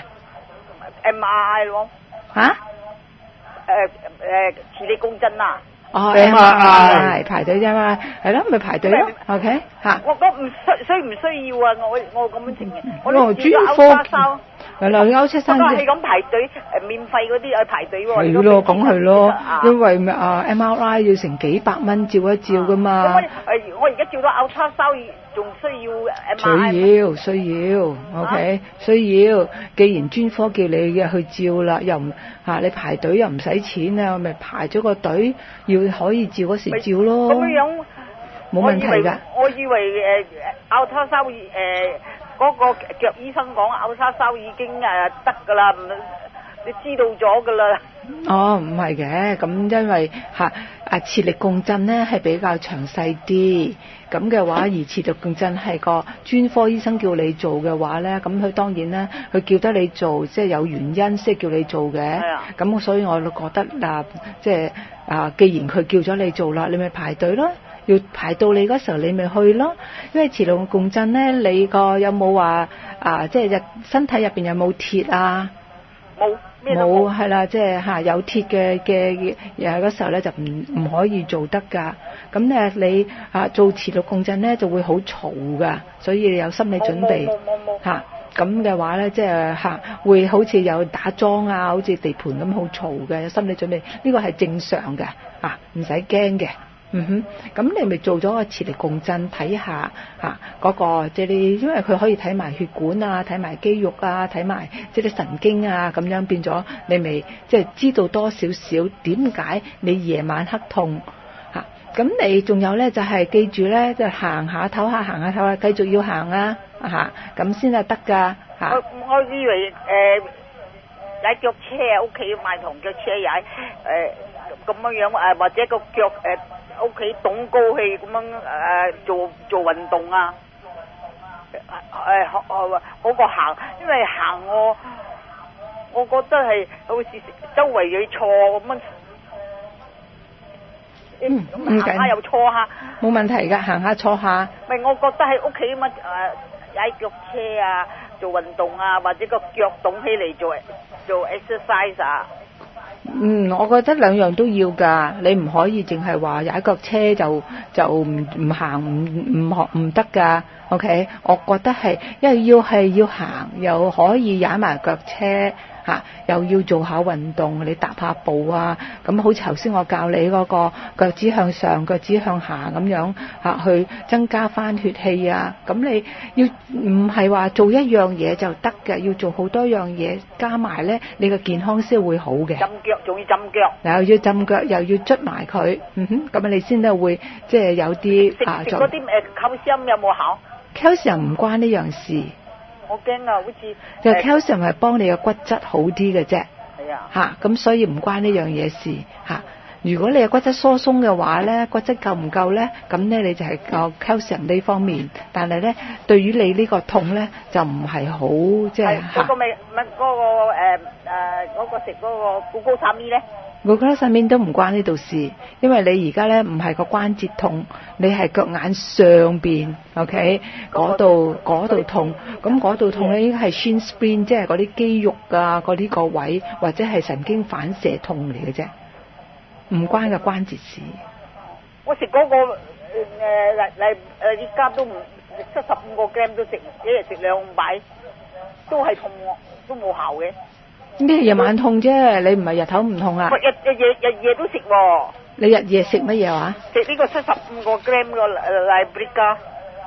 ，M R I 咯。 嚇？ 誒誒磁力共振啊！ 哦 M R I 排隊啫嘛，係咯，咪排隊咯 ，OK 嚇。 我我唔需需唔需要啊？我我咁樣情形，我哦哋專科收。 係啦，歐七三不過係咁排隊，誒免費嗰啲去排隊喎。 係咯，講係咯，因為咩啊 M R I 要成幾百蚊照一照噶嘛。 咁我誒我而家照到拗叉燒，仲需要 M R I？ 需要需要 ，OK 需要。既然專科叫你嘅去照啦，又唔嚇你排隊又唔使錢啊，咪排咗個隊，要可以照嗰時照咯。 咁樣冇問題㗎。 我以為誒拗叉燒誒。嗰個腳醫生講拗叉燒已經誒得㗎啦，唔你知道咗㗎啦。 哦，唔係嘅，咁因為嚇啊磁力共振咧係比較詳細啲，咁嘅話而磁力共振係個專科醫生叫你做嘅話咧，咁佢當然咧佢叫得你做，即係有原因先叫你做嘅。係啊。咁所以我都覺得嗱，即係啊，既然佢叫咗你做啦，你咪排隊咯。要排到你嗰時候，你咪去咯。因為磁力共振咧，你個有冇話啊？即係身體入邊有冇鐵啊？ 冇， 冇係啦，即係嚇有鐵嘅嘅嘢嗰時候咧，就唔唔可以做得㗎。咁咧你啊做磁力共振咧就會好嘈㗎，所以你有心理準備嚇。咁嘅話咧，即係嚇會好似有打樁啊，好似地盤咁好嘈嘅，有心理準備。呢個係正常嘅嚇，唔使驚嘅。嗯哼，咁你咪做咗個磁力共振睇下嚇嗰個即係你，因為佢可以睇埋血管啊，睇埋肌肉啊，睇埋即係啲神經啊，咁樣變咗你咪即係知道多少少點解你夜晚黑痛嚇。咁你仲有咧就係記住咧，就行下唞下，行下唞下，繼續要行啊嚇，咁先係得㗎嚇。 我我以為誒踩腳車啊，屋企買同腳車踩誒咁樣樣誒，或者個腳誒。屋企棟高氣咁樣誒、呃、做做運動啊，誒誒學誒好過行，因為行我我覺得係好似周圍要錯咁樣， 嗯， 咁行下又錯下， 冇問題㗎，行下錯下。 咪我覺得喺屋企乜誒踩腳車啊，做運動啊，或者個腳棟起嚟做做 exercise 啊。 嗯，我覺得兩樣都要㗎，你唔可以淨係話踩腳車就就唔唔行唔唔學唔得㗎。OK，我覺得係，因為要係要行，又可以踩埋腳車嚇、啊，又要做下運動，你踏下步啊，咁好似頭先我教你嗰個腳趾向上、腳趾向下咁樣嚇、啊，去增加翻血氣啊。咁你要唔係話做一樣嘢就得嘅，要做好多樣嘢加埋咧，你個健康先會好嘅。 浸腳仲要浸腳， 又要浸腳，又要捽埋佢，嗯哼，咁你先都會即係有啲啊。 食嗰啲誒calcium有冇效 ？calcium 唔關呢樣事。 我驚啊，好似就 calcium 係幫你嘅骨質好啲嘅啫。 係啊。 嚇，咁所以唔關呢樣嘢事嚇。如果你嘅骨質疏鬆嘅話咧，骨質夠唔夠咧？咁咧你就係個 calcium 呢方面，但係咧對於你呢個痛咧就唔係好即係嚇。 嗰個咪咪嗰個誒誒嗰個食嗰個古高產咪咧？ 我覺得上面都唔關呢度事，因為你而家咧唔係個關節痛，你係腳眼上邊 ，OK，嗰度嗰度痛，咁嗰度痛咧應該係 shin spleen，即係嗰啲肌肉啊嗰啲個位，或者係神經反射痛嚟嘅啫，唔關個關節事。 我食嗰個誒嚟嚟誒而家都唔七十五個 gram 都食，一日食兩擺，都係痛喎，都冇效嘅。 咩夜晚痛啫？你唔係日頭唔痛啊？ 我日日夜日夜都食喎。 你日夜食乜嘢話？ 食呢個七十五個 gram 個 Lyrica。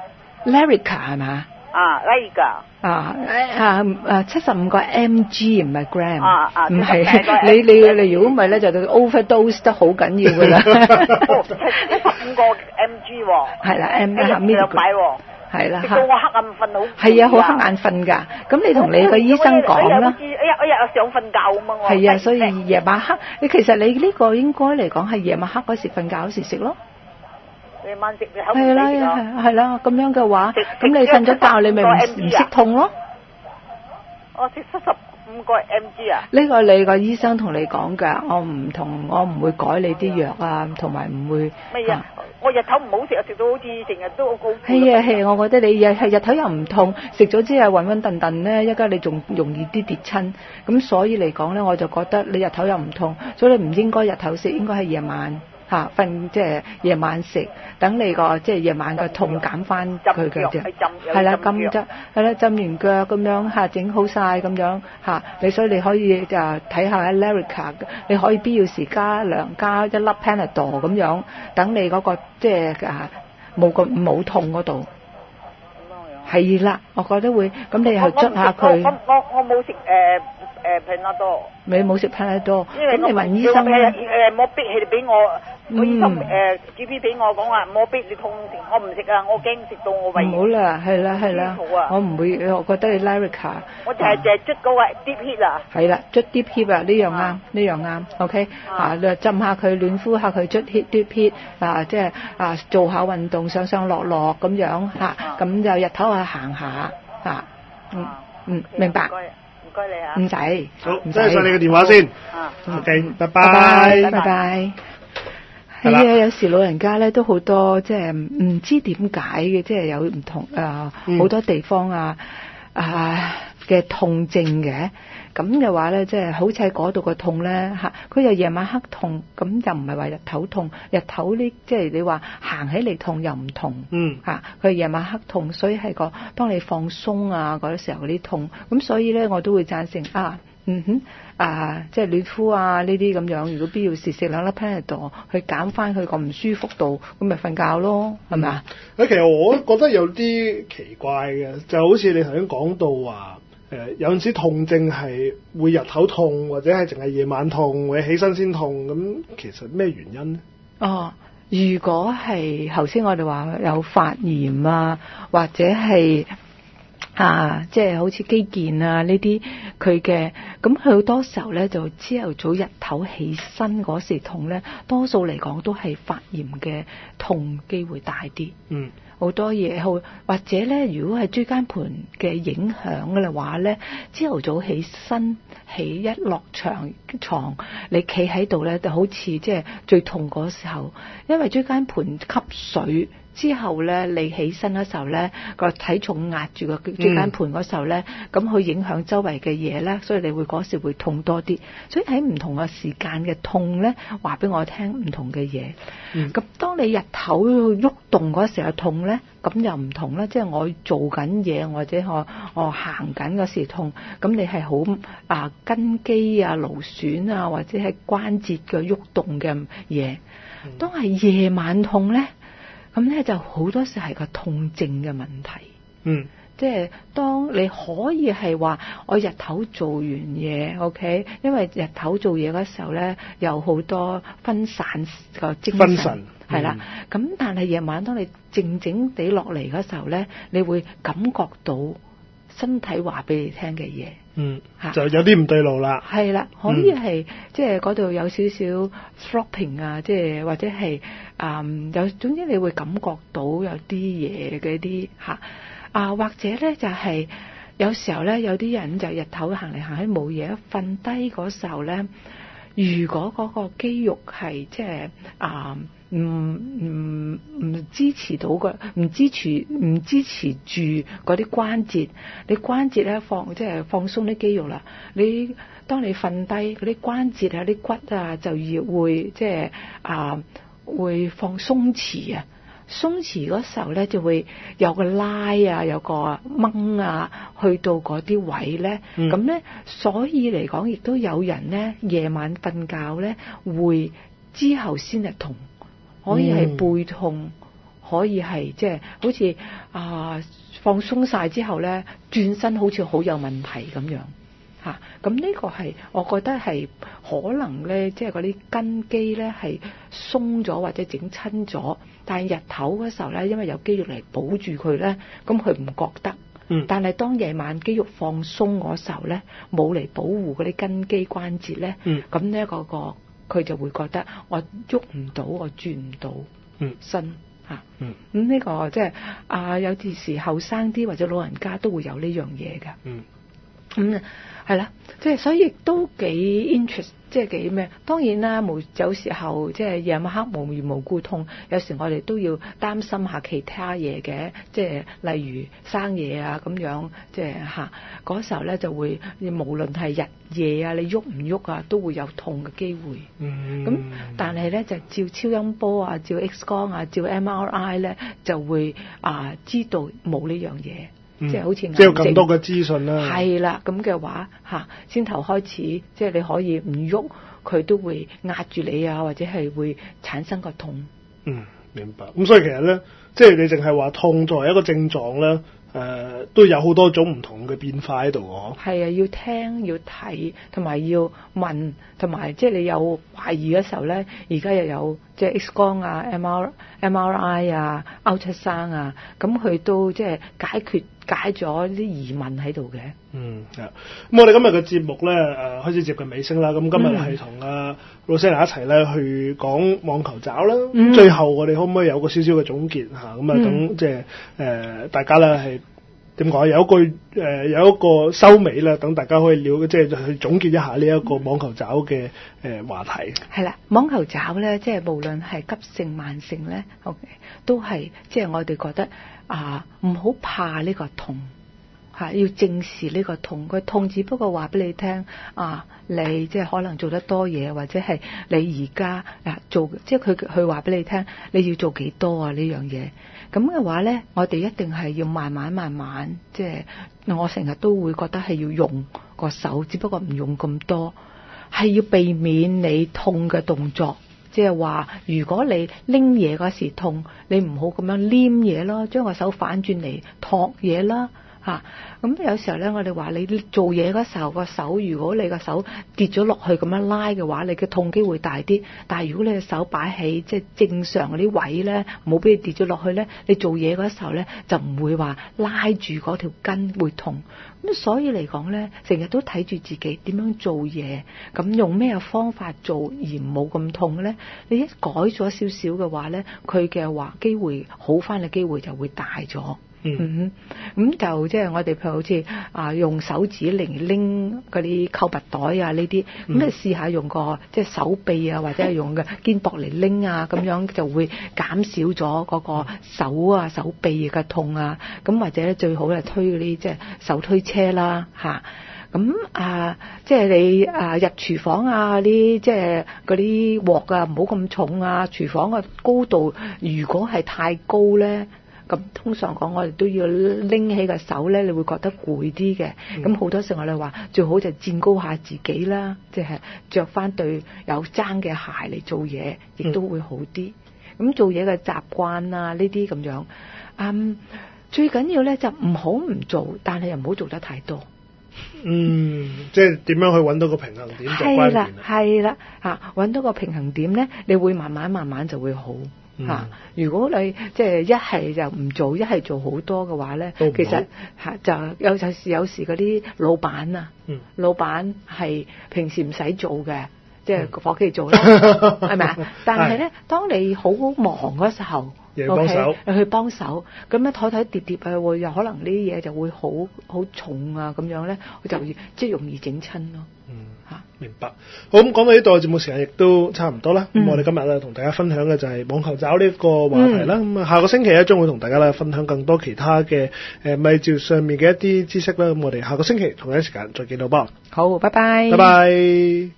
Lyrica 係嘛？ 啊 ，Lyrica。啊啊啊！七十五個 mg 唔係 gram。 啊啊！ 唔係你你你如果唔係咧，就 overdose 得好緊要㗎啦。 七十五個 mg 喎。 係啦，m 一日兩擺喎。 係啦食到我黑眼瞓好。 係啊，好黑眼瞓㗎。咁你同你個醫生講啦。 哎呀，哎呀，想瞓覺咁啊！ 係啊，所以夜晚黑，你其實你呢個應該嚟講係夜晚黑嗰時瞓覺嗰時食咯。 夜晚食你口唔係啦，係係啦，咁樣嘅話，咁你瞓咗覺，你咪唔唔識痛咯。 我食七十五個 M G 啊！ 呢個你個醫生同你講㗎，我唔同，我唔會改你啲藥啊，同埋唔會。 乜嘢？我日頭唔好食啊，食到好似成日都好。 係啊係啊，我覺得你日係日頭又唔痛，食咗之後穩穩頓頓咧，一家你仲容易啲跌親。咁所以嚟講咧，我就覺得你日頭又唔痛，所以你唔應該日頭食，應該係夜晚。嚇瞓即係夜晚食，等你個即係夜晚個痛減翻佢嘅啫。係啦，浸啫，係啦，浸完腳咁樣嚇，整好晒咁樣嚇。你所以你可以就睇下 Lyrica， 你可以必要時加兩加一粒 Panadol 咁樣，等你嗰個即係啊冇個冇痛嗰度。係啦，我覺得會咁你又捽下佢。 我我我冇食誒。誒 Panadol， 你冇食 Panadol，咁你問醫生咧？誒冇逼佢哋俾我，個醫生誒 G P 俾我講話，冇逼你痛成，我唔食啊，我驚食到我胃。唔好啦，係啦係啦，我唔會，我覺得你 Lyrica。 我就係就係捽嗰個 Deep Heat 啊。係啦，捽 Deep Heat 啊，呢樣啱，呢樣啱 ，OK，啊，浸下佢，暖敷下佢，捽 Heat Deep Heat，啊，即係啊，做下運動，上上落落咁樣嚇，咁就日頭去行下嚇，嗯嗯，明白。 唔該你啊， 唔使， 好，唔該晒你嘅電話先。 啊 ，OK，拜拜， 拜拜。係啊，有時老人家咧都好多即係唔知點解嘅，即係有唔同啊，好多地方啊啊嘅痛症嘅。咁嘅話咧，即係好似喺嗰度個痛咧嚇，佢又夜晚黑痛，咁又唔係話日頭痛，日頭呢即係你話行起嚟痛又唔痛， 嗯嚇，佢夜晚黑痛，所以係個當你放鬆啊嗰啲時候嗰啲痛，咁所以咧我都會贊成啊，嗯哼啊，即係暖敷啊呢啲咁樣，如果必要時食兩粒 Panadol 去減翻佢個唔舒服度，咁咪瞓覺咯，係咪啊？ 誒，其實我覺得有啲奇怪嘅，就好似你頭先講到話。誒、呃、有陣時痛症係會日頭痛，或者係淨係夜晚痛，或者起身先痛，咁其實咩原因呢？ 哦，如果係頭先我哋話有發炎啊，或者係啊，即係好似肌腱啊呢啲佢嘅，咁佢好多時候咧就朝頭早日頭起身嗰時痛咧，多數嚟講都係發炎嘅痛機會大啲。 嗯。 好多嘢，好或者咧，如果係椎間盤嘅影響嘅話咧，朝頭早起身起一落床床，你企喺度咧，就好似即係最痛嗰時候，因為椎間盤吸水之後咧，你起身嗰時候咧，個體重壓住個椎間盤嗰時候咧，咁佢、嗯、影響周圍嘅嘢咧，所以你會嗰時會痛多啲。所以喺唔同嘅時間嘅痛咧，話俾我聽唔同嘅嘢。咁、嗯、當你日頭喐動嗰時候痛咧，咁又唔同啦。即係我做緊嘢，或者我我行緊嗰時痛，咁你係好啊筋肌啊勞損啊，或者係關節嘅喐動嘅嘢。當係夜晚痛咧。咁咧就好多時係個痛症嘅問題， 嗯， 即係當你可以係話我日頭做完嘢 ，OK，因為日頭做嘢嗰時候咧有好多分散個精神， 分神係啦，咁、嗯、但係夜晚當你靜靜地落嚟嗰時候咧，你會感覺到身體話俾你聽嘅嘢。 嗯，就有啲唔對路啦。 係啦，可以係、嗯、即係嗰度有少少 throbbing 啊，即係或者係啊、嗯、有，總之你會感覺到有啲嘢嘅啲嚇啊，或者咧就係、是、有時候咧有啲人就日頭行嚟行去冇嘢，瞓低嗰時候咧，如果嗰個肌肉係即係啊唔唔唔支持到個唔支持唔支持住嗰啲關節，你關節咧放即係放鬆啲肌肉啦。你當你瞓低嗰啲關節啊、啲骨啊，就要會即係啊會放鬆弛啊。鬆弛嗰時候咧就會有個拉啊，有個掹啊，去到嗰啲位咧，咁咧、嗯、所以嚟講，亦都有人咧夜晚瞓覺咧會之後先係痛。可以係背痛，可以係即係好似啊、呃、放鬆晒之後咧，轉身好似好有問題咁樣。 嚇。咁呢個係我覺得係可能咧，即係嗰啲根基咧係鬆咗或者整親咗，但係日頭嗰時候咧，因為有肌肉嚟保住佢咧，咁佢唔覺得。 嗯， 但係當夜晚肌肉放鬆嗰時候咧，冇嚟保護嗰啲根基關節咧， 嗯， 咁呢嗰個佢就會覺得我喐唔到，我轉唔到身嚇。 嗯， 咁呢個即係啊，有啲時後生啲或者老人家都會有呢樣嘢㗎。 嗯， 咁係啦，即係所以亦都幾 interest，即係幾咩？當然啦，無有時候即係夜晚黑無緣無故痛，有時我哋都要擔心下其他嘢嘅，即係例如生嘢啊咁樣，即係嚇嗰時候咧就會無論係日夜啊，你喐唔喐啊，都會有痛嘅機會。 嗯， 咁但係咧就照超音波啊、照 X 光啊、照 M R I 咧，就會啊知道冇呢樣嘢。 嗯、 即係好似即係有更多嘅資訊啦。 係啦，咁嘅話嚇，先頭開始，即係你可以唔喐，佢都會壓住你啊，或者係會產生個痛。 嗯，明白。咁所以其實咧，即係你淨係話痛作為一個症狀咧，誒、呃、都有好多種唔同嘅變化喺度喎。 係啊，要聽要睇，同埋要問，同埋即係你有懷疑嘅時候咧，而家又有即係 X 光啊、M R M R I 啊、ultrasound啊，咁佢都即係解決。解咗啲疑問喺度嘅。 嗯，係。咁我哋今日嘅節目咧，誒、呃、開始接近尾聲啦。咁今日係同阿 Rosanna 一齊咧去講網球爪啦。咁、嗯、最後我哋可唔可以有個少少嘅總結嚇？咁啊，等即係誒大家咧係點講？有一句誒、呃、有一個收尾啦，等大家可以了即係去總結一下呢一個網球爪嘅誒、呃、話題。 係啦，網球爪咧，即係無論係急性慢性咧 ，OK， 都係即係我哋覺得。啊，唔好怕呢個痛，嚇、啊、要正視呢個痛。個痛只不過話俾你聽，啊，你即係可能做得多嘢，或者係你而家啊做，即係佢佢話俾你聽，你要做幾多啊呢樣嘢。咁嘅話咧，我哋一定係要慢慢慢慢，即係我成日都會覺得係要用個手，只不過唔用咁多，係要避免你痛嘅動作。即係話，如果你拎嘢嗰時痛，你唔好咁樣黏嘢咯，將個手反轉嚟托嘢啦，嚇。咁有時候咧，我哋話你做嘢嗰時候個手，如果你個手跌咗落去咁樣拉嘅話，你嘅痛機會大啲。但係如果你嘅手擺喺即係正常嗰啲位咧，冇俾你跌咗落去咧，你做嘢嗰時候咧就唔會話拉住嗰條筋會痛。咁所以嚟講咧，成日都睇住自己點樣做嘢，咁用咩方法做而冇咁痛咧？你一改咗少少嘅話咧，佢嘅話機會好翻嘅機會就會大咗。嗯哼，咁就即係我哋譬如好似啊用手指嚟拎嗰啲購物袋啊呢啲，咁你試下用個即係手臂啊或者係用嘅肩膊嚟拎啊，咁樣就會減少咗嗰個手啊手臂嘅痛啊。咁或者最好係推嗰啲即係手推車啦嚇。咁啊，即係你啊入廚房啊啲即係嗰啲鑊啊唔好咁重啊，廚房嘅高度如果係太高咧。咁通常講，我哋都要拎起個手咧，你會覺得攰啲嘅。咁好、嗯、多時我哋話最好就墊高下自己啦，即係着翻對有踭嘅鞋嚟做嘢，亦都會好啲。咁、嗯、做嘢嘅習慣啊，呢啲咁樣，嗯，最緊要咧就唔好唔做，但係又唔好做得太多。 嗯，即係點樣去揾到個平衡點就關鍵啦。 係啦，嚇揾到個平衡點咧，你會慢慢慢慢就會好。嚇、啊！如果你即係一係就唔做，一係做好多嘅話咧，其實嚇就有有時有時嗰啲老闆啊，嗯、老闆係平時唔使做嘅，即係伙計做啦，係咪啊？但係咧，當你好忙嗰時候， 又幫手， 你去幫手，咁樣台台疊疊啊，會有可能呢啲嘢就會好好重啊，咁樣咧，佢就即係容易整親咯。 嗯，嚇，明白。好，咁講到呢度，節目時間亦都差唔多啦。咁、嗯、我哋今日咧同大家分享嘅就係網球爪呢個話題啦。咁啊、嗯，下個星期咧將會同大家咧分享更多其他嘅誒米照上面嘅一啲知識啦。咁我哋下個星期同一時間再見到噃。 好，拜拜。 拜拜。